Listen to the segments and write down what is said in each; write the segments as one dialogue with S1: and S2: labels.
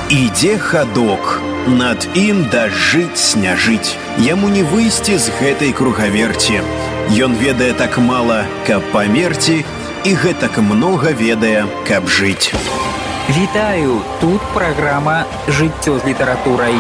S1: Ідзе хадок, над ім дажыць не жыць. Яму не выйсці з гэтай кругаверці. Ён ведае так мала, каб памерці, і гэтак многа ведае, каб жыць.
S2: Вітаю, тут праграма «Жыццё з літаратурай».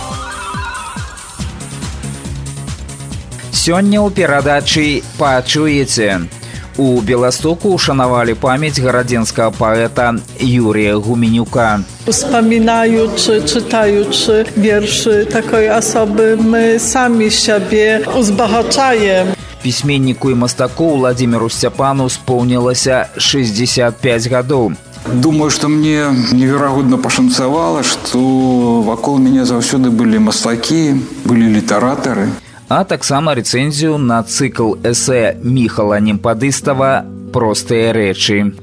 S2: Сёння ў перадачы пачуеце. У Беластоку ушанавалі памяць гарадзенскага паэта Юрія Гуменюка.
S3: Wspominaючи, czytaючи wierszy takiej osoby, my sami siebie uzbogaczajem.
S2: Пісьменніку і мастаку Владимиру Сцяпану исполнилося 65 гадоў.
S4: Думаю, что мне невероятно пашанцавала, что вакол меня заўсёды были мастакі, были літаратары.
S2: А таксама рэцэнзію на цыкл эсэ Міхала Немпадыстава «Простыя рэчы».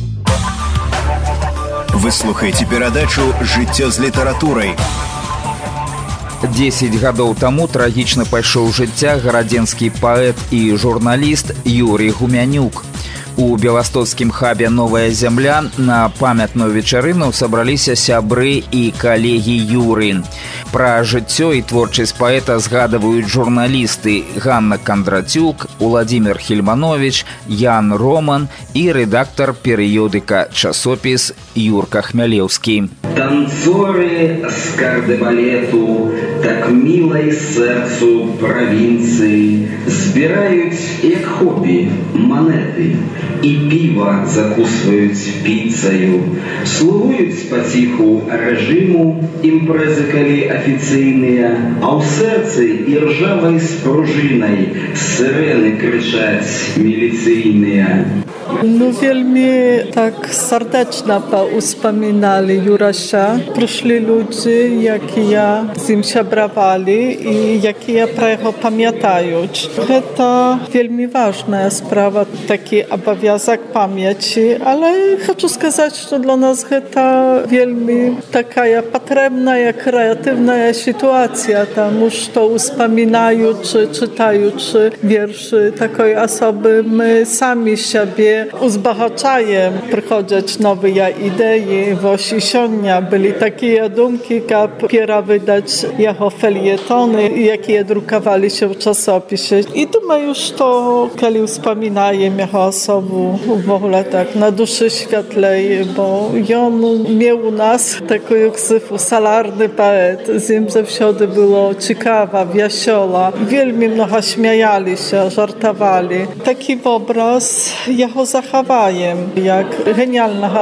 S1: Вы слухаеце перадачу «Жыццё з літаратурай».
S2: 10 гадоў таму трагічна пайшоў жыцця гарадзенскі паэт і журналіст Юрий Гумянюк. У беластоцкім хабе «Новая зямля» на памятную вечарыну сабраліся сябры і калегі Юры. Пра жыццё і творчасць паэта згадваюць журналісты Ганна Кондратюк, Уладзімир Хельманович, Ян Роман і рэдактар перыёдыка «Часопіс» Юрка Хмялеўскі.
S5: Танцоры з кардебалету, так мілай сэрцу правінцыі, збіраюць, як хобі, манеты, і піва закусваюць піцаю, слугуюць паціху рэжыму, імпрэзы калі афіцыйныя, а ў сэрцы іржавай спружынай сырэны крычаць міліцыйныя.
S3: No wielmi tak serdecznie uspomnieli Jurasia. Przyszli ludzie, jak ja z nim się brawali i jak ja про jego pamiętają. To wielmi ważna sprawa, taki obowiązek pamięci, ale chcę сказать, że dla nas to wielmi taka potrzebna, kreatywna sytuacja, tam że to uspominają, czy czytają wierszy takiej osoby, my sami siebie uzbahaczajem przychodzić nowe idei. Właśnie sionia byli takie dumki, jak piera wydać jego felietony, jakie drukowali się w czasopisie. I думаю, że kiedy wspominajem jego osobę w ogóle tak na duszy światlej, bo on miał u nas taką ksyfu salarny poet. Z nim zawsze było ciekawa, wiesiola. Wielmi mnogo śmiali się, żartowali. Taki obraz jego zachowajem, jak genialnego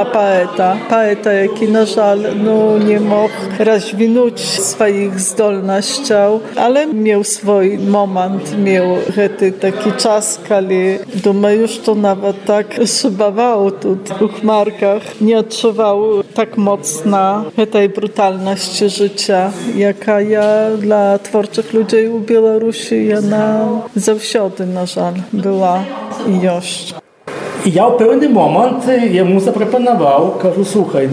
S3: poeta, jaki na żal nie mógł rozwinąć swoich zdolności, ale miał swój moment, miał taki czas, kiedy думаю, że nawet tak szybował tu w chmarkach, nie odczuwał tak mocno tej brutalności życia, jaka dla twórczych ludzi u Białorusi ona zawsze na żal była i już.
S6: I ja w pewnym momencie jemu zaproponował, кажу, słuchaj,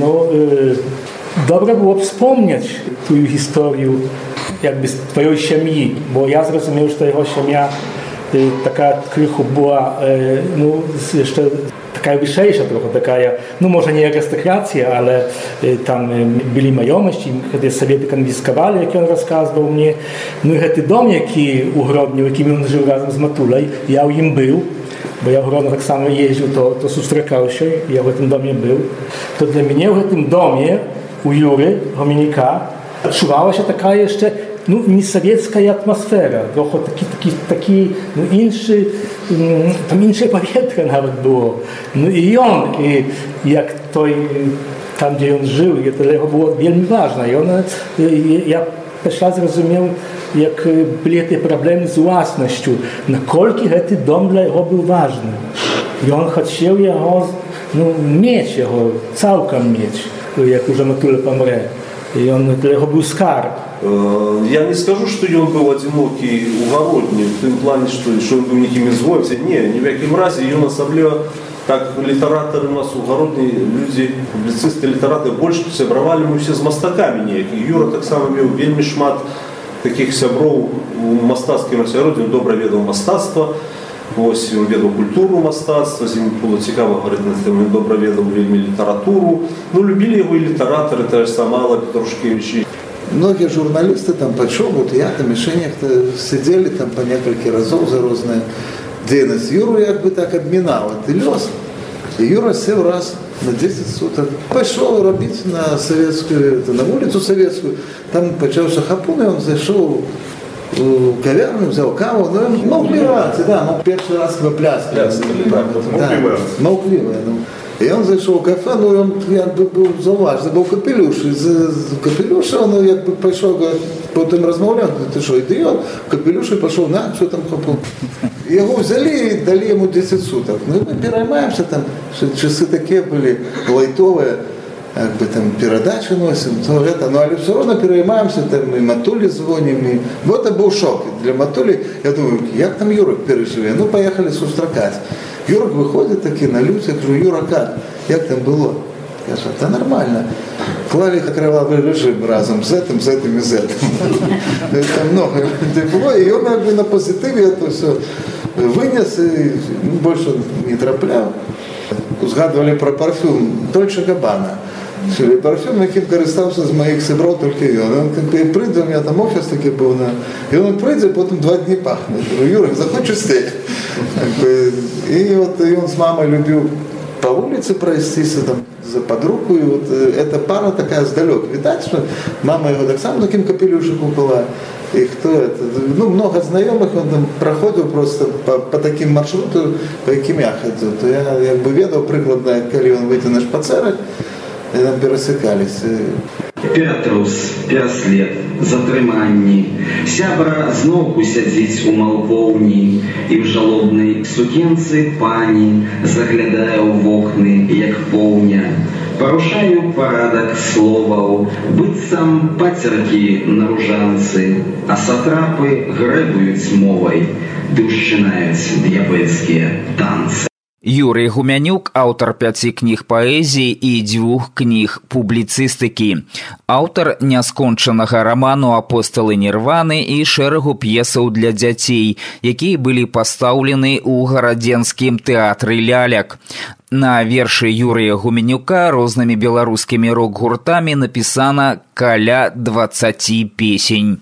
S6: dobre było wspomnieć twoją historię jakby z twojej siemi, bo ja zrozumiałem, że ta jego siemia taka krychu była jeszcze taka wyższa trochę, taka, może nie arystokracja, ale tam byli majomości, kiedy Sowiety konfiskowali, jak on rozkazywał mnie. I ten dom, jaki ugrobnił, jakim on żył razem z Matulej, ja u nim był, bo ja w Grodno tak samo jeździł, to sustrzekał się, ja w tym domie był. To dla mnie w tym domie u Jury Hominika odczuwała się taka jeszcze niesowiecka atmosfera, trochę taki inszy, tam insze powietrze nawet było. I on, jak to tam, gdzie on żył, to dla niego było wielmi ważne. I on, ja też raz zrozumiał, jak były te problemy z własnością, na kolki ten dom dla niego był ważny. I on chciał jego mieć, jego całkiem mieć, jak już Matula pomrze. И он для него был скарб.
S7: Я не скажу, что он был одинокий угородник, в том плане, что он был неким изгоем. Не, ни в яким разе, он особливо, как литераторы у нас угородні люди, публіцисти, літератори, більше сябравали ми всі з мастаками ніякі. Юра так само мав вельми шмат таких сябров у мастацькім асяроддзі, він добре ведав мастацтва. Ось він ведав культуру мастацтва, з ним було цікаво говорити на тему, він добре ведав вельми літературу. Любили його і літератори, те ж саме Алла Петрушкевич.
S8: Многие журналисты там пошел, вот я там и Шеня сидели там по несколько разов за разные деятельность. Юру як бы так обминал, и лез. И Юра сел раз на 10 суток. Пошел робить на советскую, на улицу советскую. Там почався хапун, и он зашел в кавярню, взял каву, но он мог пиваться, да, мог первый раз пляски. Молкливый. И он зашел в кафе, он был зауважний, був капелюш. З капелюша он якби пішов, потім розмовляв, ти що, ідіот? В капелюші пішов, що там хапун. Його взяли і дали йому 10 суток. Ну, ми переймаємося там, що часи такі були лайтові, якби там передачі носимо, то это, ну, але все одно переймаємося, там і Матулі дзвонимо. Вот це був шок для Матулі. Я думаю, як там Юрик переживе? Ну, поїхали сустракати. Юрик виходить таки на людях, кажу, Юра, як там було? Скажет, это нормально. Клали кровавый режим разом с этим и с этим. Там много было, и он как бы на позитиве это все вынес и больше не траплял. Згадували про парфюм Дольче Габбана. Парфюм, яким користався з моїх сибров тільки він. Він прийде, у мене там офіс такий був, і він прийде, потім 2 дні пахне. Юрик, заходь чистити. И вот и он с мамой любил по улице пройтись там под руку, и вот эта пара такая сдалек. Видать, что мама его так сам таким капелюшиком была. И кто это? Ну, много знакомых, он там проходил просто по таким маршрутам, по яким я ходил. То я как бы ведал прикладно, коли он выйти на шпацерах, и там пересекались.
S5: Петрус, перслед, затрыманні. Сябра зноўку сядзіць у малпоўні, і в жалобнай сукенцы пані заглядае ў вокны, як поўня. Парушаю парадак словаў, быццам пацеркі на ружанцы, а сатрапы грэбуюць мовай, ды ўшчынаюць д'ябэцкія танцы.
S2: Юрий Гумянюк – аўтар 5 кніг паэзіі і 2 кніг публіцыстыкі. Аўтар няскончанага раману «Апосталы Нірваны» і шэрагу п'есаў для дзяцей, якія былі пастаўлены ў гарадзенскім тэатры ляляк. На вершы Юрия Гуменюка рознымі беларускімі рок-гуртамі напісана каля 20 песень.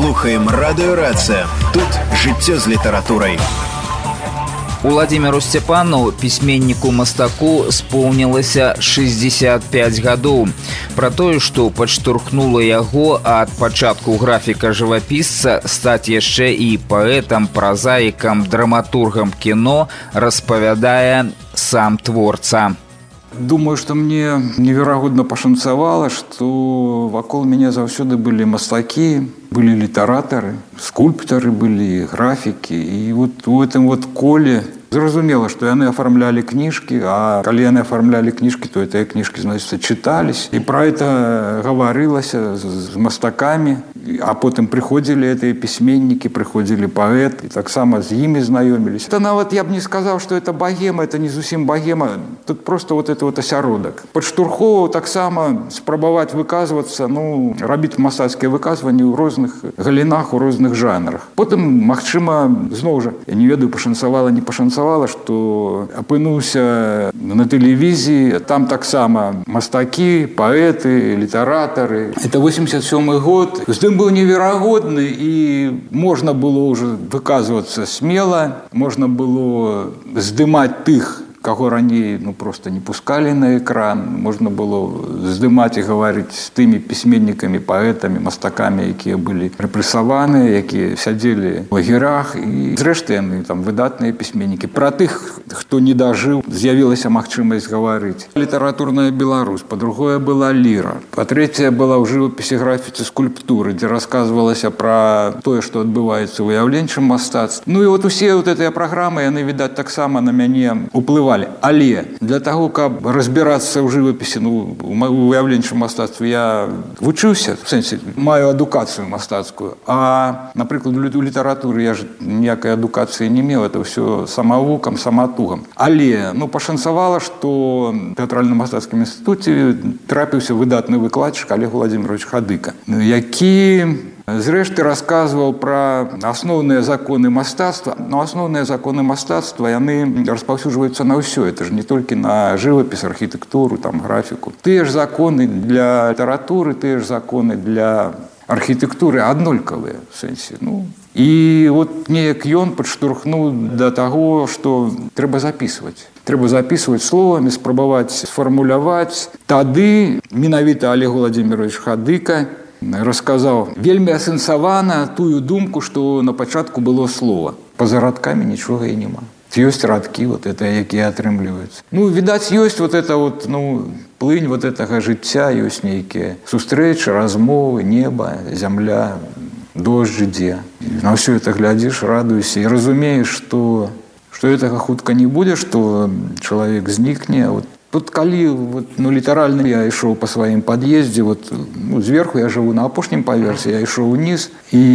S1: Слухаем радыёрацыя. Тут жыццё з літаратурай.
S2: Уладзіміру Сцяпану, пісьменніку-мастаку, споўнілася 65 гадоў. Пра тое, што падштурхнула яго ад пачатку графіка-жывапісца стаць яшчэ і паэтам, празаікам, драматургам кіно, распавядае сам творца.
S4: Думаю, что мне неверагодна пашанцавала, что вакол меня заўсёды былі мастакі, былі літаратары, скульптары былі, графікі. І вот у этом вот коле зразумела, што яны афармлялі кніжкі, а калі яны афармлялі кніжкі, то гэтыя кніжкі, значыць, чытались. І пра это гаварылася з мастакамі, а потым прыходзілі гэтыя пісьменнікі, прыходзілі паэт, і таксама з імі знаёміліся. Это нават я б не сказаў, што это богема, это не зусім богема, тут просто вот это вот асяродак. Падштурхоўваў таксама спрабаваць выказвацца, рабіць мастацкія выказванні ў розных галінах, у розных жанрах. Потым, магчыма, зноў жа, я не ведаю, пашанцавала, не пашанцавала, што апынуўся на тэлевізіі, там таксама мастакі, паэты, літаратары. Это 87-й год. Здым быў неверагодны, і можна было ўжо выказвацца смела, можна было здымаць тых, каго раней просто не пускалі на экран, можна было здымаць і гаварыць з тымі пісьменнікамі, паэтамі, мастакамі, якія былі рэпрэсаваныя, якія сядзелі ў лагерах, і зрэшты яны там выдатныя пісьменнікі. Пра тых, хто не дажыў, з'явілася магчымасць гаварыць. Літаратурная Беларусь, па-другое была ліра, па-трэцяе была ў жывапісе, графіцы, скульптуры, дзе расказвалася пра тое, што адбываецца ў уяўленчым мастацтве. І вот усе вот гэтыя праграмы, яны, відаць, таксама на мяне уплывалі. Але для таго, каб разбірацца ў жывапісе, у уяўленчым мастацтве я вучыўся, в сэнсе, маю адукацыю мастацкую, а, напрыклад, у літаратуры я ж ніякай адукацыі не меў, это ўсё самавукам, саматугам. Але, пашанцавала, што ў тэатральна-мастацкім інстытуце трапіўся выдатны выкладчык Олег Владимирович Хадыка, які зрэшты расказваў пра асноўныя законы мастацтва. Но асноўныя законы мастацтва, яны распаўсюджваюцца на ўсё. Это ж не толькі на жывапіс, архітэктуру, там, графіку. Тыя ж законы для літаратуры, тыя ж законы для архітэктуры аднолькавыя, в сэнсе. І вот неяк ён падштурхнуў да таго, што трэба запісваць. Трэба запісваць словамі, спрабаваць сфармуляваць. Тады менавіта Олег Владимирович Хадыка расказаў вельмі асэнсавана тую думку, што на пачатку было слова. Па-за радкамі нічога і няма. Ёсць радкі, вот это, якія атрымліваюцца. Відаць, ёсць вот это вот, плынь вот гэтага жыцця, ёсць нейкія сустрэчы, размовы, неба, зямля, дождж ідзе. На ўсё это глядзіш, радуешся і разумееш, што гэтага хутка не будзе, што чалавек знікне. Тут калі літаральна я ішоў па сваім пад'ездзе, зверху я жыву на апошнім паверсе, я ішоў уніз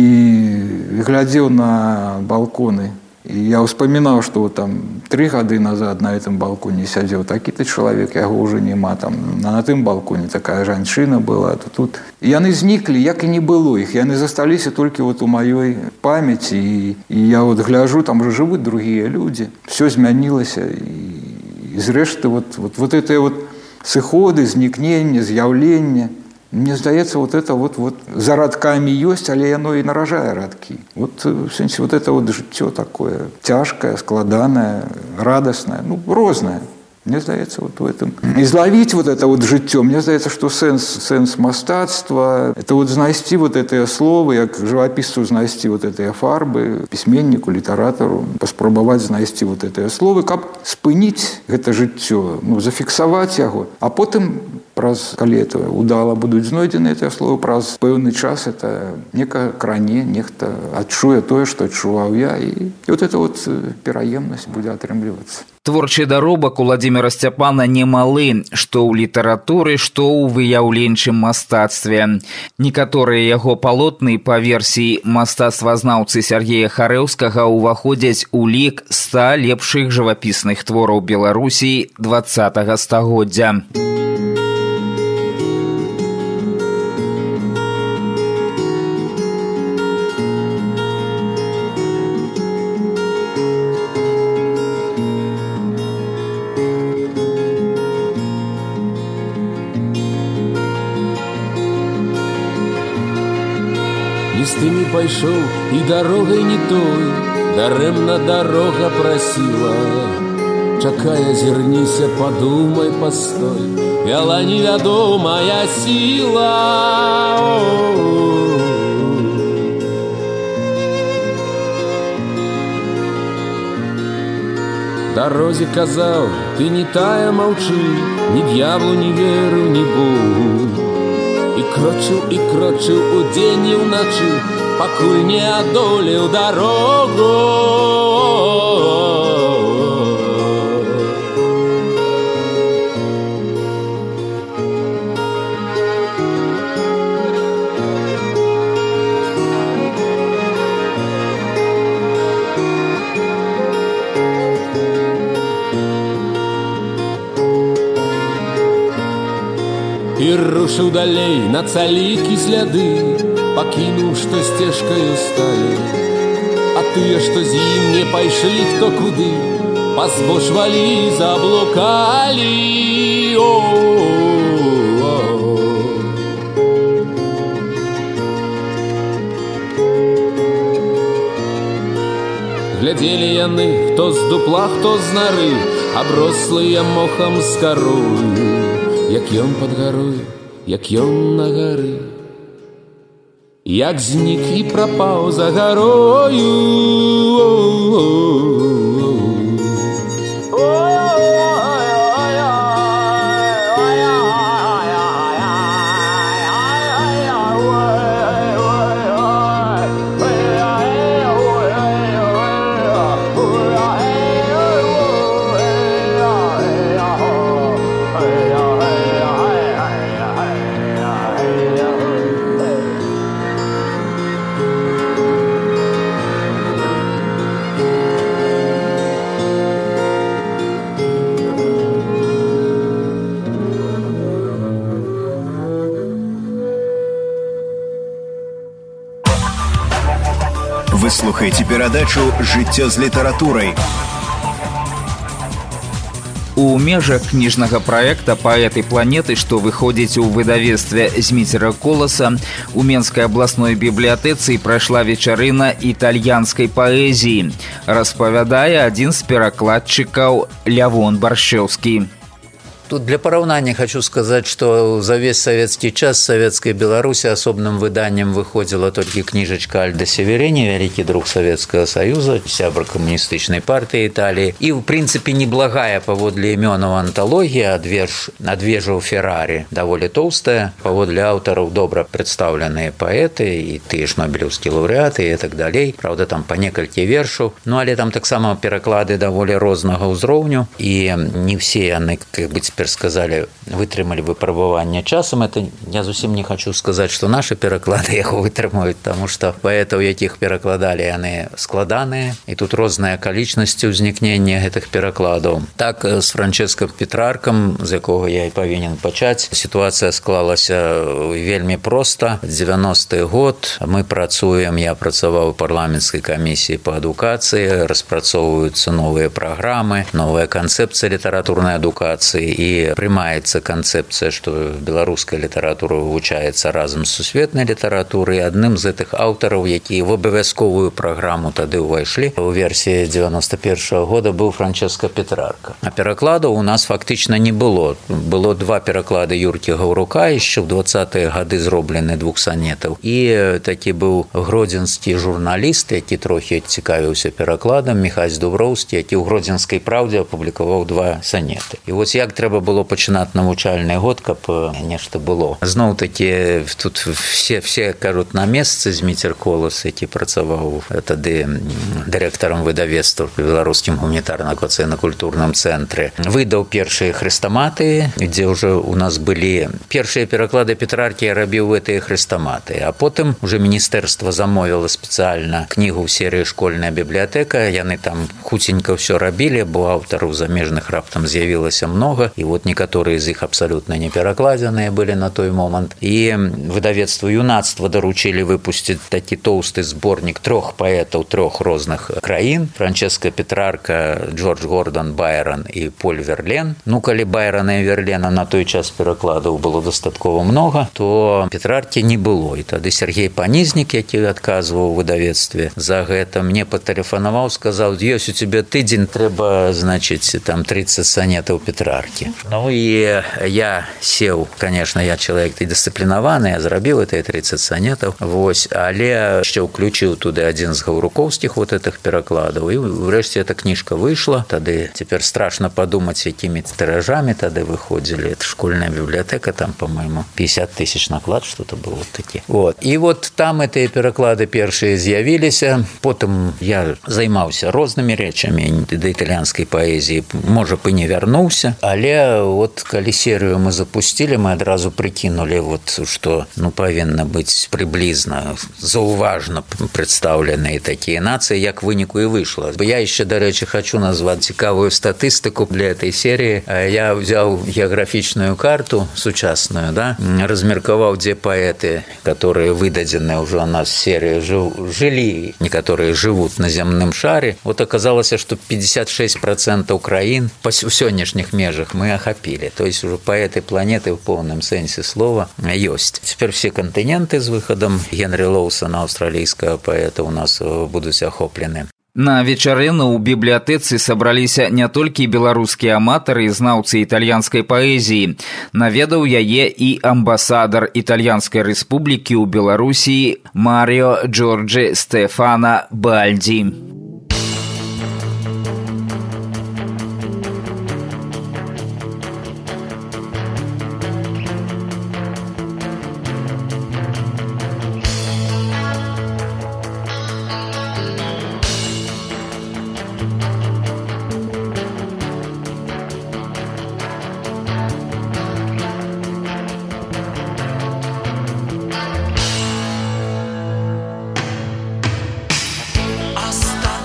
S4: і глядзеў на балконы. І я ўспамінаў, што там 3 гады назад на гэтым балконе сядзеў такі-то чалавек, яго ўжо няма там. На тым балконе такая жанчына была. Тут яны зніклі, як і не было іх. Яны засталіся толькі у маёй памяці. І я гляджу, там уже жывуць другія людзі. Всё змянілася. І зрэшты, вот гэтыя сыходы, знікнення, з'яўлення, мне здаецца, это за радкамі ёсць, але яно і наражае радкі. В сэнсе, это жыццё такое цяжкае, складанае, радаснае, рознае. Мне здаецца, в этом. І злавіць это жыццё, мне здаецца, што сэнс мастацтва, это знайсці гэтыя словы, як жывапісцу знайсці гэтыя фарбы, пісьменніку, літаратару, паспрабаваць знайсці гэтыя словы, каб спыніць гэта жыццё, зафіксаваць яго, а потым калі это удала будуць знойдзены гэтыя словы, праз пэўны час это нека кране, нехта адчуе тое, што адчуваў я, і эта пераемнасць будзе атрымлівацца.
S2: Творчы даробак Уладзіміра Сцяпана немалы, што ў літаратуры, што ў выяўленчым мастацтве. Некаторыя яго палотны па версіі мастацтвазнаўцы Сергея Харэўскага ўваходзяць у лік 100 лепшых жывапісных твораў Беларусі 20-го стагоддзя.
S9: простымі пайшоў і дарогай не той, дарэмна дарога прасіла. Чакай, азірніся, падумай, пастой, вяла невядомая сіла. Дарозе казаў, ты не тая, маўчы, ні д'яблу не веру, ні Богу. І крочыў удзень і ўначы, пакуль не адолеў дарогу. І рушыў далей на цалікі сляды, пакінуў, што сцежкаю сталі. А тыя, што з ім не пайшлі хто куды, пазбочвалі, заблукалі. Глядзелі яны, хто з дупла, хто з нары, аброслыя мохам з карою. Як ён пад гарой, як ён на гары, як знік і прапаў за гарою.
S1: Вы слухаеце перадачу «Жыццё з літаратурай».
S2: У межах кніжнага праекта «Паэты планеты», што выходзіць у выдавецтве Зміцера Коласа, у Менскай абласной бібліятэцы прайшла вечарына італьянскай паэзіі, распавядае адзін з перакладчыкаў Лявон Баршчэўскі.
S10: Тут для поравнания хочу сказать, что за весь советский час в Советской Беларуси особным выданием выходила только книжечка Альдо Северини, великий друг Советского Союза, сябр коммунистичной партии Италии. И, в принципе, неблагая поводле именов антология «Адвежу Феррари», довольно толстая, поводле авторов добро представленные поэты, и ты ж Нобелевские лауреаты, и так далее. Правда, там по несколько вершов. Ну, але там так само переклады довольно розного узроўню, и не все они, как бы, сказали, вытрымалі выпрабаванне часам. Это я зусім не хочу сказать, что наши пераклады яго вытрымаюць, потому что поэтаў, якіх перакладалі, яны складаныя, і тут розная акалічнасці ўзнікнення гэтых перакладаў. Так, с Франчэска Петраркам, з якога я і павінен пачаць, сітуацыя склалася вельмі проста. 90-й год мы працуем, я працаваў у парламенцкай камісіі па адукацыі, распрацоўваюцца новыя праграмы, новая канцэпцыя літаратурнай адукацыі, і прымаецца канцэпцыя, што беларуская літаратура вывучаецца разам з сусветнай літаратурай. Адным з гэтых аўтараў, якія в абавязковую праграму тады ўвайшлі у версіі 91-го года, быў Франчэска Петрарка. А перакладаў у нас фактычна не было. Было два пераклады Юркі Гаўрука, яшчэ ў 20-е гады зроблены 2 санетаў. І такі быў гродзенскі журналіст, які трохі цікавіўся перакладам, Міхась Дуброўскі, які ў Гродзенскай праўдзе апублікаваў 2 санеты. І вось як трэба было пачынаць навучальны год, каб нешта было. Зноў-такі тут все кажуць на месцы. Зміцер Колас, які працаваў тады дырэктарам выдавецтва пры беларускім гуманітарна-адукацыйна-культурным цэнтры, выдаў першыя хрэстаматы, дзе ўжо у нас былі першыя пераклады Петраркі, я рабіў гэтыя хрэстаматы. А потым уже міністэрства замовіла спецыяльна кнігу ў серыі «Школьная бібліятэка». Яны там хуценька ўсё рабілі, бо аўтараў замежных раптам з'явілася много. і вот некаторыя з іх абсалютна не перакладзеныя былі на той момант. І выдавецтву «Юнацтва» даручылі выпусціць такі тоўсты зборнік 3 паэтаў 3 розных краін: Франческа Петрарка, Джордж Гордон Байрон і Поль Верлен. Ну, калі Байрона і Верлена на той час перакладаў было дастаткова многа, то Петраркі не было. І тады Сергей Панізнік, які адказваў у выдавецтве за гэта, мне патэлефанаваў, сказаў: ёсць у цябе тыдзень, трэба, значыць, там 30 санетаў Петраркі. Ну і я сеў, конечно, я чалавек дысцыплінаваны, я зрабіў гэтыя 30 санетаў, вось, але яшчэ ўключыў туды адзін з гаўрукоўскіх вот этих перакладаў, і ўрэшце эта кніжка выйшла. Тады цяпер страшна падумаць, якімі тыражамі тады выходзілі. Это школьная бібліятэка, там, по-моему, 50 тысяч наклад, что-то было вот такі. Вот. І вот там гэтыя пераклады першыя з'явіліся. Потым я займаўся рознымі рэчамі да італьянскай паэзіі, можа б і не вярнуўся, але вот калі серыю мы запустили, мы адразу прыкінули, вот, што павінна быць прыблізна заўважна прадстаўленыя такія нацыі, як выніку і выйшла. Я яшчэ, дарэчы, хочу назваць цікавую статыстыку для этой серыі. Я взял геаграфічную карту сучасную, да, размеркаваў, дзе паэты, которые выдадзены ўжо у нас серыі, жылі, некаторыя жывуць на зямным шаре. Вот оказалось, что 56% краін па сённяшніх межах мы ахапілі. То есть уже паэты планеты в полном сэнсе слова ёсць. Теперь все континенты с выходом Генри Лоусона, австралийского поэта, у нас будут охоплены.
S2: На вечарыну ў бібліятэцы сабраліся не толькі беларускія аматары і знаўцы італьянскай паэзіі. Наведаў яе і амбасадар Італьянскай рэспублікі ў Беларусі Маріо Джорджи Стефано Бальди.
S11: Осталось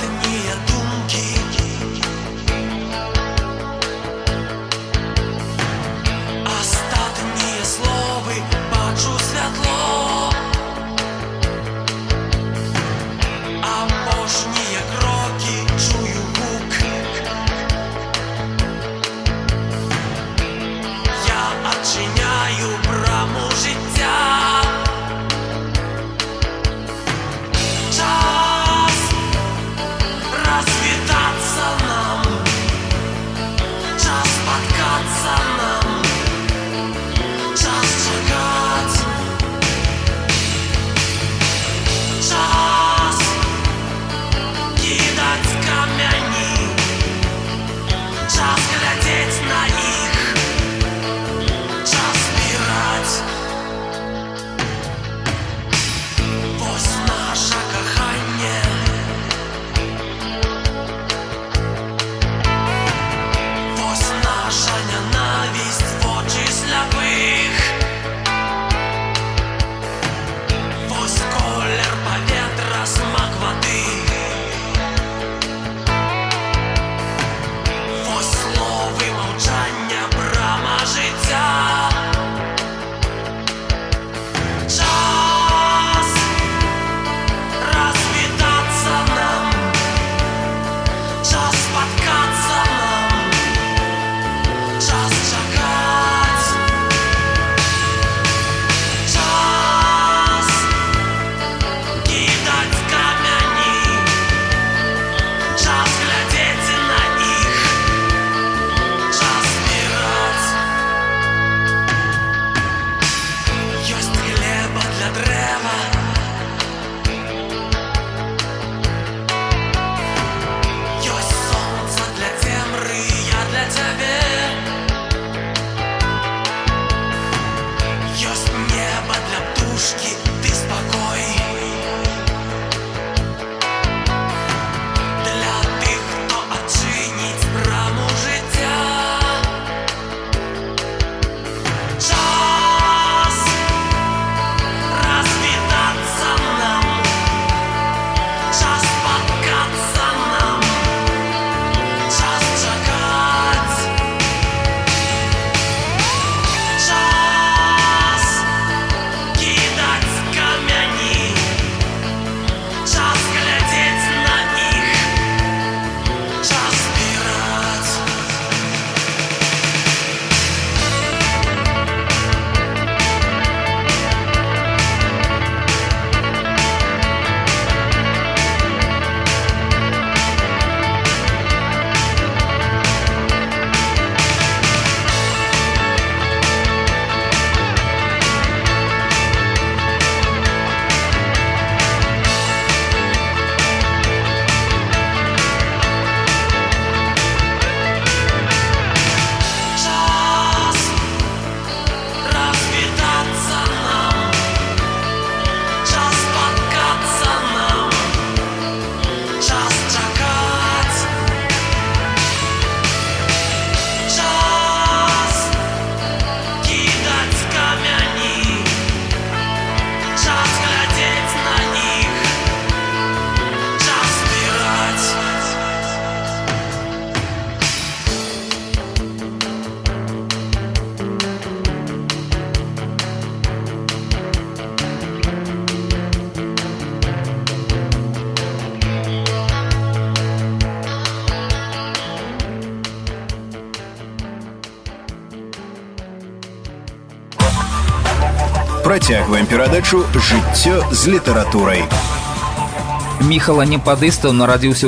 S1: Працягваем перадачу «Жыццё з літаратурай».
S2: Міхал Анемпадыстаў нарадзіўся ў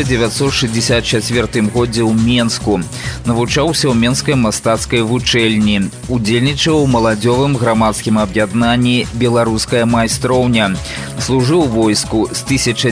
S2: 1964 годзе ў Менску. Навучаўся ў Менскай мастацкай вучэльні. Удзельнічаў у маладзёвым грамадскім аб'яднанні «Беларуская майстроўня». Служыў у войску. З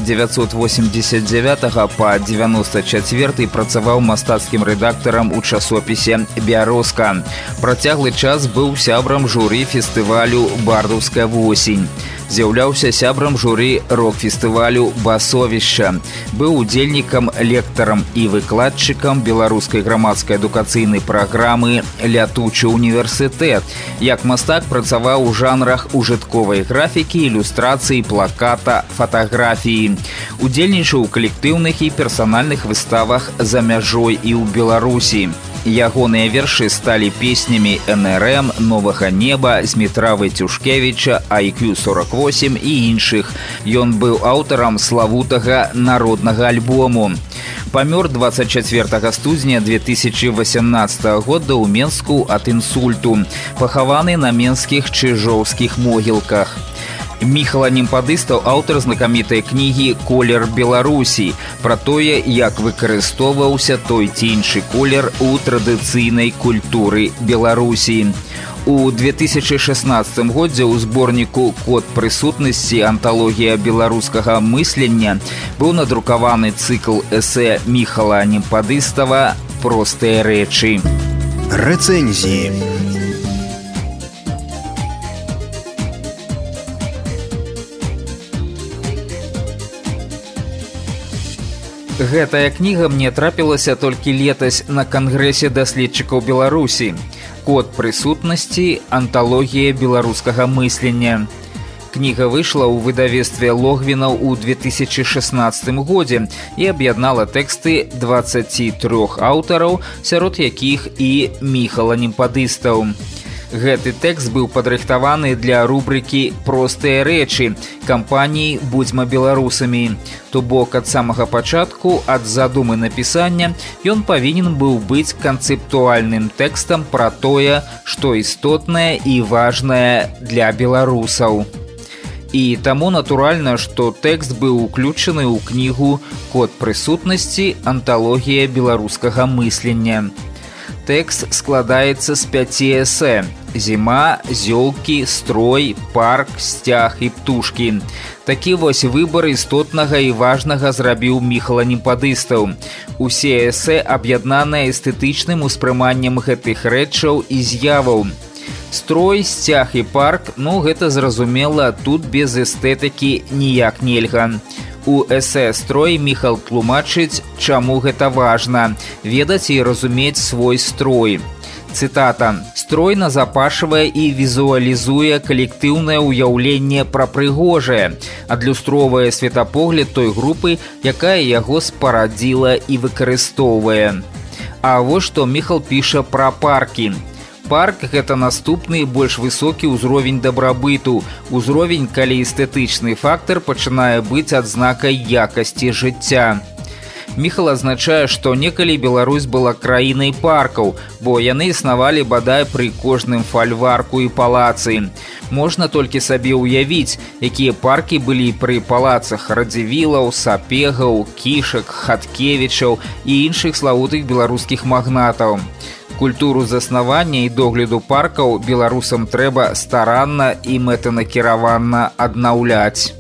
S2: 1989 па 94 працаваў мастацкім рэдактарам у часопісе «Бярозка». Працяглы час быў сябрам журы фестывалю «Бардаўская восень». З'яўляўся сябрам журы рок-фестывалю «Басовішча». Быў удзельнікам, лектарам і выкладчыкам беларускай грамадскай адукацыйнай праграмы «Лятучы універсітэт». Як мастак працаваў у жанрах ужытковай графікі, ілюстрацыі, плаката, фатаграфіі. Удзельнічаў у калектыўных і персанальных выставах за мяжой і ў Беларусі. Ягоныя вершы сталі песнямі НРМ, Новага неба, Змітра Вайцюшкевіча, IQ-48 і іншых. Ён быў аўтарам славутага народнага альбому. Памёр 24 студзеня 2018 года ў Менску ад інсульту. Пахаваны на менскіх чыжоўскіх могілках. Міхал Анемпадыстаў аўтар знакамітай кнігі «Колер Беларусі» пра тое, як выкарыстоўваўся той ці іншы колер у традыцыйнай культуры Беларусі. У 2016 годзе ў зборніку «Код прысутнасці. Анталогія беларускага мыслення» быў надрукаваны цыкл эсэ Міхала Анемпадыстава «Простыя рэчы».
S1: Рэцэнзіі.
S2: Гэтая кніга мне трапілася толькі летась на кангрэсе даследчыкаў Беларусі. «Код прысутнасці. Анталогія беларускага мыслення». Кніга выйшла ў выдавецтве Логвінаў у 2016 годзе і аб'яднала тэксты 23 аўтараў, сярод якіх і Міхал Анемпадыстаў. Гэты тэкст быў падрыхтаваны для рубрыкі «Простыя рэчы» кампаніі «Будзьма беларусамі». То бок ад самага пачатку, ад задумы напісання, ён павінен быў быць канцэптуальным тэкстам пра тое, што істотнае і важнае для беларусаў. І таму натуральна, што тэкст быў уключаны ў кнігу «Код прысутнасці. Анталогія беларускага мыслення». Тэкст складаецца з 5 эсэ: «Зіма», «Зёлкі», «Строй», «Парк», «Сцяг» і «Птушкі». Такі вось выбар істотнага і важнага зрабіў Міхал Анемпадыстаў. Усе эсэ аб'яднаныя эстэтычным успрыманнем гэтых рэчаў і з'яваў. Строй, сцяг і парк, гэта зразумела, тут без эстэтыкі ніяк нельга. У эсэ «Строй» Міхал тлумачыць, чаму гэта важна – ведаць і разумець свой строй. Цытата. «Строй назапашвае і візуалізуе калектыўнае ўяўленне пра прыгожае, адлюстроўвае светапогляд той групы, якая яго спарадзіла і выкарыстоўвае». А вось што Міхал піша пра паркі. Парк – гэта наступны, больш высокі ўзровень дабрабыту, узровень, калі эстэтычны фактар пачынае быць адзнакай якасці жыцця. Міхал азначае, што некалі Беларусь была краінай паркаў, бо яны існавалі бадай пры кожным фальварку і палацы. Можна толькі сабе ўявіць, якія паркі былі пры палацах Радзівілаў, Сапегаў, Кішак, Хаткевічаў і іншых славутых беларускіх магнатаў. Культуру заснавання і догляду паркаў беларусам трэба старанна і мэтанакіравана аднаўляць.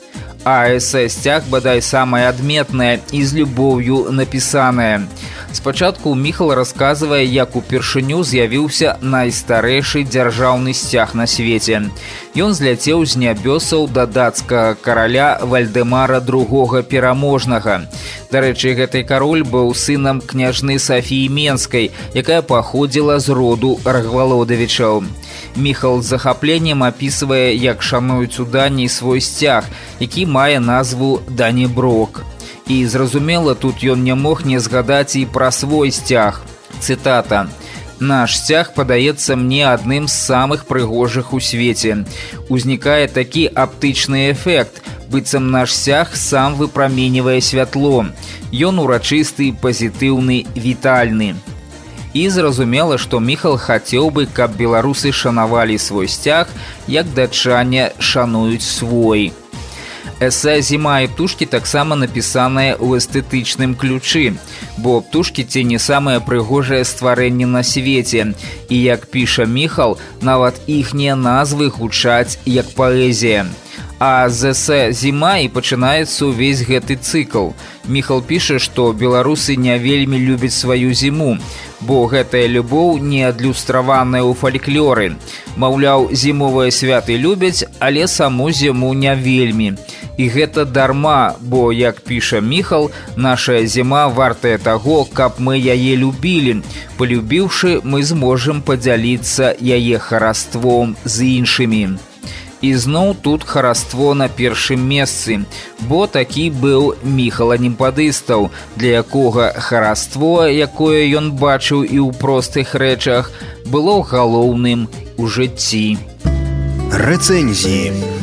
S2: А эсэ «Сцяг» бадай самае адметнае і з любоўю напісанае. Спачатку Міхал расказвае, як упершыню з'явіўся найстарэйшы дзяржаўны сцяг на свеце. Ён зляцеў з нябёсаў да дацкага караля Вальдэмара II Пераможнага. Дарэчы, гэты кароль быў сынам княжны Сафіі Менскай, якая паходзіла з роду Рагвалодавічаў. Міхал з захапленнем апісвае, як шануюць у Даніі свой сцяг, які мае назву «Даніброк». І, зразумела, тут ён не мог не згадаць і пра свой сцяг. Цытата. «Наш сцяг падаецца мне адным з самых прыгожых у свеце. Узнікае такі аптычны эфект, быццам наш сцяг сам выпраменьвае святло. Ён урачысты, пазітыўны, вітальны». І зразумела, што Міхал хацеў бы, каб беларусы шанавалі свой сцяг, як датчане шануюць свой. Эсэ «Зіма і птушкі» таксама напісанае ў эстэтычным ключы, бо птушкі ці не самае прыгожае стварэнне на свеце. І, як піша Міхал, нават іхнія назвы гучаць як паэзія. А з эсэ «Зіма» і пачынаецца ўвесь гэты цыкл. Міхал піша, што беларусы не вельмі любяць сваю зіму, бо гэтая любоў не адлюстраваная ў фальклоры. Маўляў, зімовыя святы любяць, але саму зіму не вельмі. І гэта дарма, бо, як піша Міхал, нашая зіма вартая таго, каб мы яе любілі. Полюбіўшы, мы зможам падзяліцца яе хараством з іншымі. І зноў тут хараство на першым месцы, бо такі быў Міхал Анімпадыстаў, для якога хараство, якое ён бачыў і ў простых рэчах, было галоўным у жыцці.
S1: Рэцэнзіі.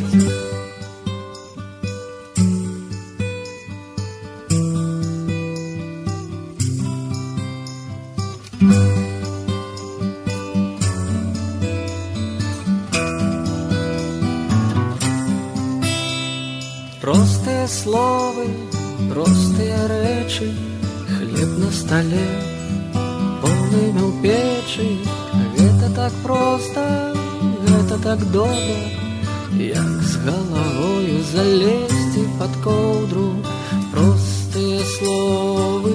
S11: Простые словы, простые рэчы, хлеб на столе, полымя ў печы. Гэта так проста, гэта так добра, як з галавою залезці пад коўдру. Простыя словы,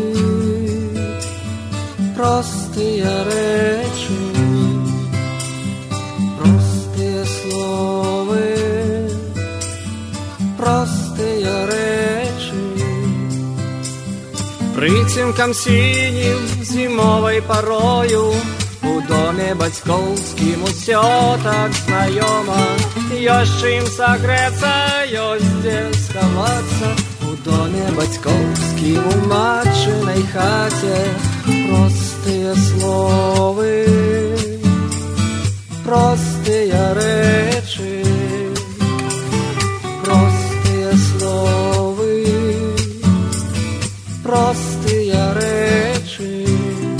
S11: простыя рэчы, простыя словы, простыя рэчы. Прыцемкам сінім зімовай парою у доме бацькоўскім усё так знаёма. Ёсць чым сагрэцца, ёсць дзе схавацца. У доме бацькоўскім у матчынай хаце простыя словы, простыя рэчы, простыя словы, простыя рэчы.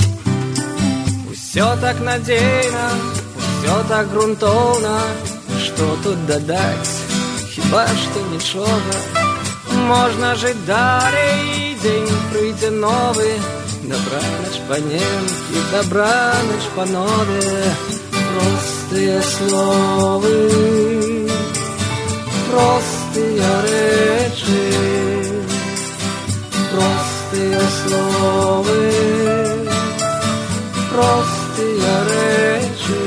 S11: Усё так надзейна, усё так грунтоўна. Што тут дадаць? Хіба што нічога. Можна жыць далей, дзень прыйдзе новы. Добраноч, паненкі, добраноч, панове. Простыя словы, простыя рэчы, простыя словы, простыя рэчы.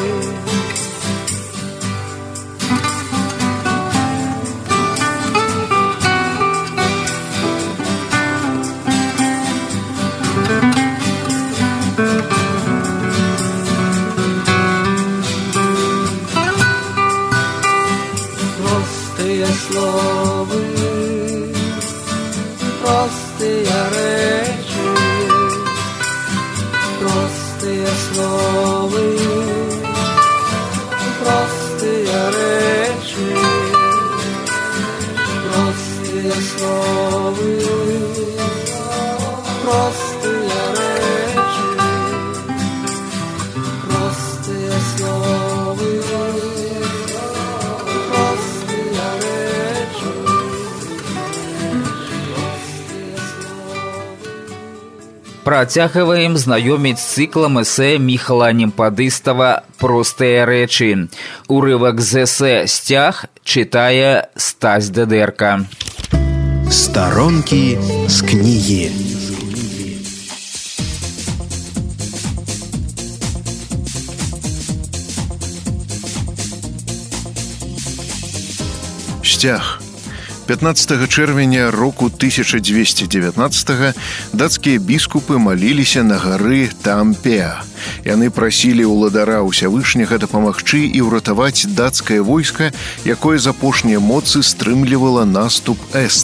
S11: Простые словы, простые рэчы, простые словы, простые рэчы, простые словы, простые рэчы, простые словы.
S2: Працягваем знаёміць з цыклам эсэ Міхала Анімпадыстава «Простыя рэчы». Урывак з эсэ «Сцяг» чытае Стась Дедэрка.
S1: Старонкі з кнігі. Сцяг. 15 чэрвеня року 1219 дацкія біскупы маліліся на гары Тампеа. Яны прасілі ўладара ўсявышняга дапамагчы і ўратаваць дацкае войска, якое з апошняй моцы стрымлівала наступ эстаў.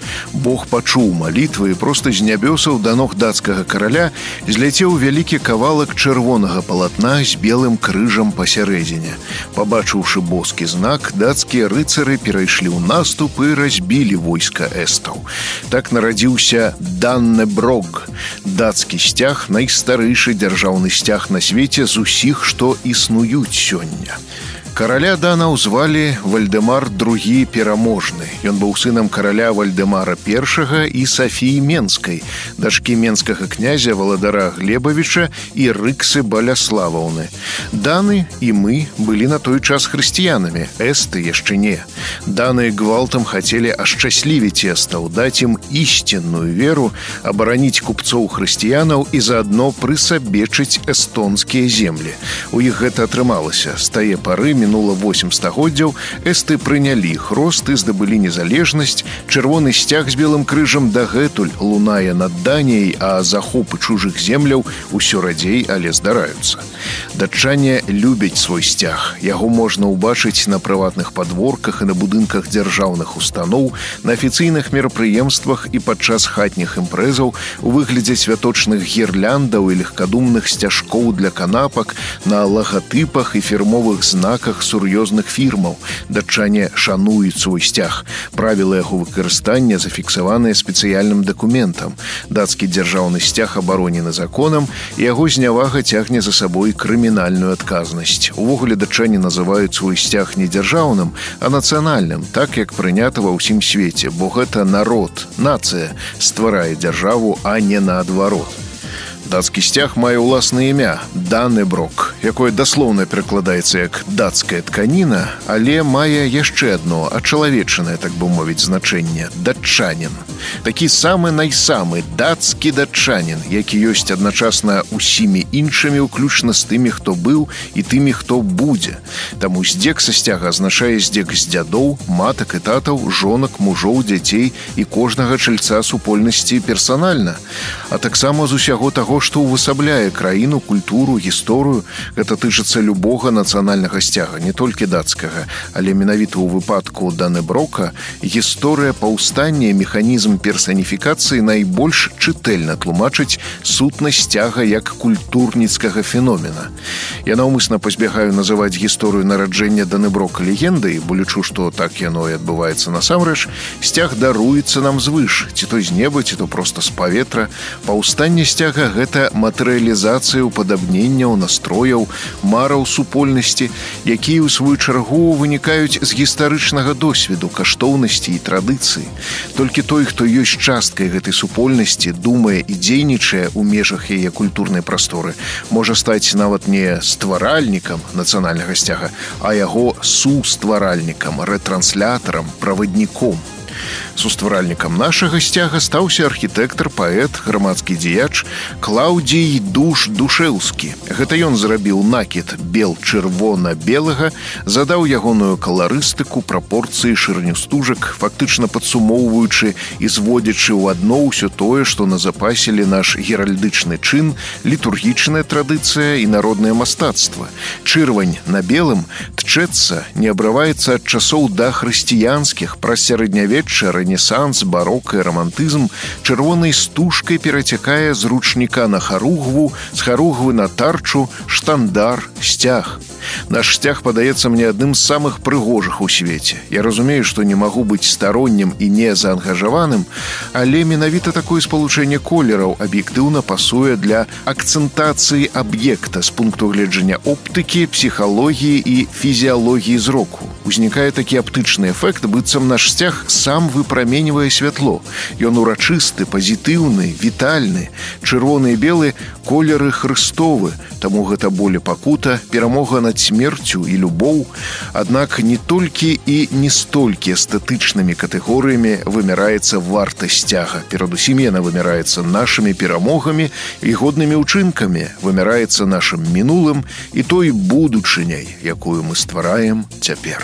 S12: Бог пачуў малітвы і проста з нябёсаў да ног дацкага караля зляцеў вялікі кавалак чырвонага палатна з белым крыжам пасярэдзіне. Пабачыўшы боскі знак, дацкія рыцары перайшлі ў наступ і разбілі войска эстаў. Так нарадзіўся Даннеброг, дацкі сцяг, найстарэйшы дзяржаўны сцяг на свеце з усіх, што існуюць сёння. Караля данаў звалі Вальдэмар II Пераможны. Ён быў сынам караля Вальдэмара I і Сафіі Менскай, дачкі менскага князя Валадара Глебавіча і Рыксы Баляславаўны. Даны і мы былі на той час хрысціянамі, эсты яшчэ не. Даны гвалтам хацелі ашчаслівіць эстаў, даць ім ісцінную веру, абараніць купцоў хрысціянаў і заадно прысабечыць эстонскія землі. У іх гэта атрымалася. З тае пары мінула 8 стагоддзяў, эсты прынялі хрост і здабылі незалежнасць. Чырвоны сцяг з белым крыжам дагэтуль лунае над Даніяй, а захопы чужых земляў усё радзей, але здараюцца. Датчане любяць свой сцяг. Яго можна ўбачыць на прыватных падворках і на будынках дзяржаўных устаноў, на афіцыйных мерапрыемствах і падчас хатніх імпрэзаў, у выглядзе святочных гірляндаў і легкадумных сцяжкоў для канапак, на лагатыпах і фірмовых знаках сур'ёзных фірмаў. Датчане шануюць свой сцяг. Правілы яго выкарыстання зафіксаваныя спецыяльным дакументам. Дацкі дзяржаўны сцяг абаронены законам, і яго знявага цягне за сабой крымінальную адказнасць. Увогуле датчане называюць свой сцяг не дзяржаўным, а нацыянальным, так як прынята ва ўсім свеце, бо гэта народ, нацыя стварае дзяржаву, а не наадварот. Дацкі сцяг мае ўласнае імя – Даннеброг, якое даслоўна перакладаецца як «дацкая тканіна», але мае яшчэ адно ачалавечанае, так бы мовіць, значэнне – датчанін. Такі самы найсамы дацкі датчанін, які ёсць адначасна усімі іншымі, уключна з тымі, хто быў і тымі, хто будзе. Таму здзек са сцяга азначае здзек з дзядоў, матак і татаў, жонак, мужоў, дзяцей і кожнага чальца супольнасці персанальна. А таксама з усяго таго, што ўвасабляе краіну, культуру, гісторыю. Гэта тычыцца любога нацыянальнага сцяга, не толькі дацкага, але менавіта ў выпадку Даннеброка гісторыя паўстання і механізм персаніфікацыі найбольш чытэльна тлумачыць сутнасць сцяга як культурніцкага феномена. Я наўмысна пазбягаю называць гісторыю нараджэння Даннеброка легендай, бо лічу, што так яно і адбываецца насамрэч. Сцяг даруецца нам звыш, ці то з неба, ці то проста з паветра. Паўстанне сцяга – гэта матэрыялізацыя упадабненняў, настрояў, мараў супольнасці, якія ў сваю чаргу вынікаюць з гістарычнага досведу, каштоўнасці і традыцыі. Толькі той, хто ёсць часткай гэтай супольнасці, думае і дзейнічае ў межах яе культурнай прасторы, можа стаць нават не стваральнікам нацыянальнага сцяга, а яго сустваральнікам, рэтранслятарам, правадніком. Сустваральнікам нашага сцяга стаўся архітэктар, паэт, грамадскі дзеяч Клаўдзій Душэўскі. Гэта ён зрабіў накід бел-чырвона-белага, задаў ягоную каларыстыку, прапорцыі, шырыню стужак, фактычна падсумоўваючы і зводзячы ў адно ўсё тое, што назапасілі наш геральдычны чын, літургічная традыцыя і народнае мастацтва. Чырвань на белым тчэцца, не абрываецца ад часоў дахрысціянскіх, праз сярэднявечча, рэнесанс, барока і рамантызм, чырвонай стужкай перацякае з ручніка на харугву, з харугвы на тарчу, штандар, сцяг. Наш сцяг падаецца мне адным з самых прыгожых у свеце. Я разумею, што не магу быць староннім і не заангажаваным, але менавіта такое спалучэнне колераў аб'ектыўна пасуе для акцэнтацыі аб'екта з пункту гледжання оптыкі, псіхалогіі і фізіялогіі зроку. Узнікае такі аптычны эфект, быццам наш сцяг сам выпраменьвае святло. Ён урачысты, пазітыўны, вітальны. Чырвоны і белы – колеры хрыстовы, таму гэта боль і пакута, перамога над смерцю і любоў. Аднак не толькі і не столькі эстэтычнымі катэгорыямі вымяраецца вартасць сцяга. Перадусім яна вымяраецца нашымі перамогамі і годнымі ўчынкамі, вымяраецца нашым мінулым і той будучыняй, якую мы ствараем цяпер.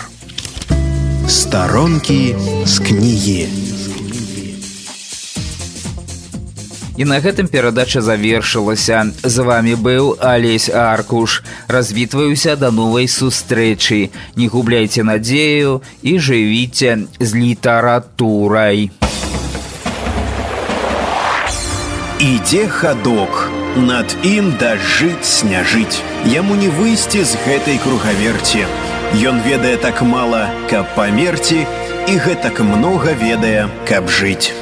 S1: Старонкі з кнігі.
S2: І на гэтым перадача завершылася. З вамі быў Алесь Аркуш. Развітваюся да новай сустрэчы. Не губляйце надзею і жывіце з літаратурай.
S1: Ідзе хадок, над ім дажыць не жыць. Яму не выйсці з гэтай кругаверці. Ён ведае так мала, каб памерці, і гэтак многа ведае, каб жыць.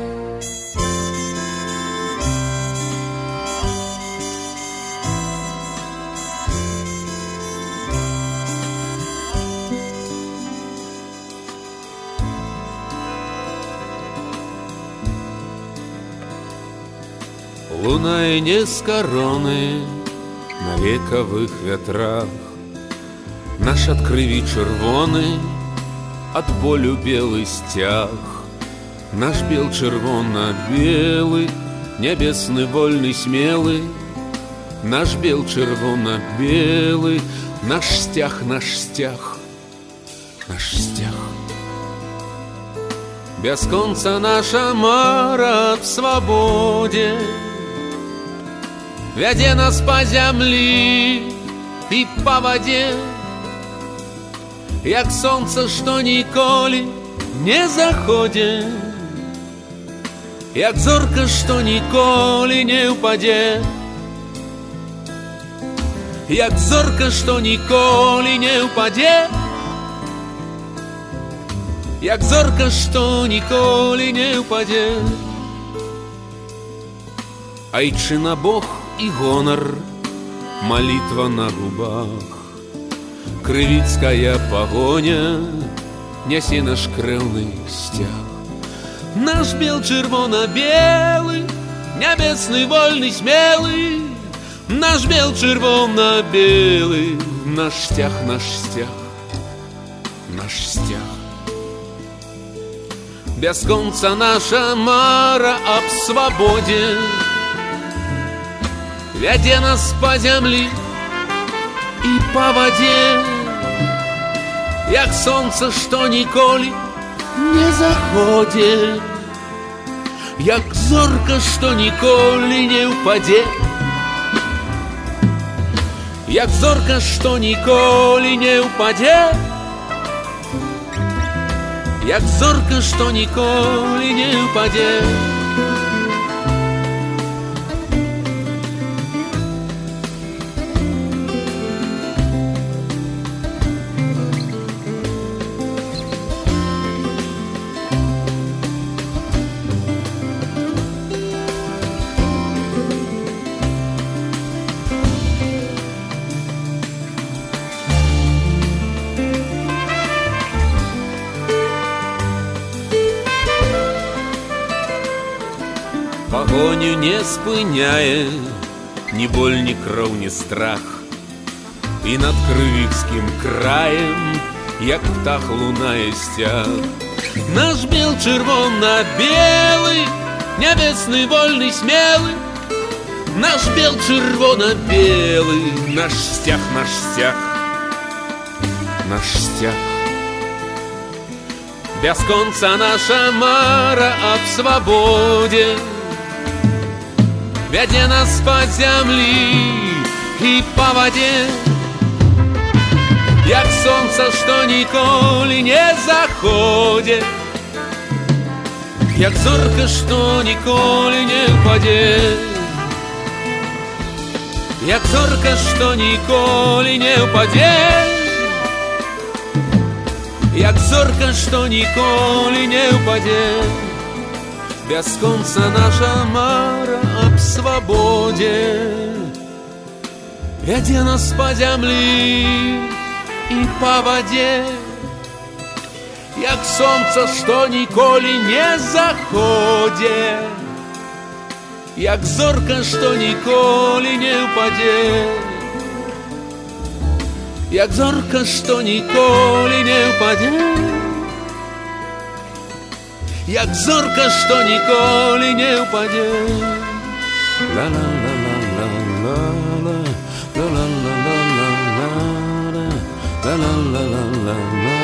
S9: Лунае не з кароны на векавых вятрах. Наш ад крыві чырвоны, ад болю белы сцяг. Наш бел чырвона-белы, нябесны вольны смелы. Наш бел чырвона-белы, наш сцяг, наш сцяг, наш сцяг. Бясконца наша мара аб свабодзе вядзе нас па зямлі і па вадзе, як сонца, што ніколі не заходзе, як зорка, што ніколі не ўпадзе, як зорка, што ніколі не ўпадзе, як зорка, што ніколі не ўпадзе. Айчына Бог і гонар, малітва на губах, крывіцкая пагоня нясе наш крэўны сцяг. Наш бел чырвона-белы, нябесны вольны смелы. Наш бел чырвона-белы, наш сцяг, наш сцяг, наш сцяг. Бясконца наша мара аб свабодзе вядзе нас па зямлі і па вадзе, як сонца, што ніколі не заходзе, як зорка, што ніколі не ўпадзе, як зорка, што ніколі не ўпадзе, як зорка, што ніколі не ўпадзе. Пагоню не спыняе ні боль, ні кроў, ні страх. І над крывіцкім краем, як птах, лунае сцяг. Наш бел чырвона-белы, нябесны вольны смелы. Наш бел чырвона-белы, наш сцяг, наш сцяг, наш сцяг. Бясконца наша мара аб свабодзе вядзе нас па зямлі і па вадзе, як сонца, што ніколі не заходзе, як зорка, што ніколі не ўпадзе, як зорка, што ніколі не ўпадзе, як зорка, што ніколі не ўпадзе. Бясконца наша мара аб свабодзе вядзе нас па зямлі і па вадзе, як сонца, што ніколі не заходзе, як зорка, што ніколі не ўпадзе, як зорка, што ніколі не ўпадзе, як зорка, што ніколі не ўпадзе. La la la la la la la la la la la la la la.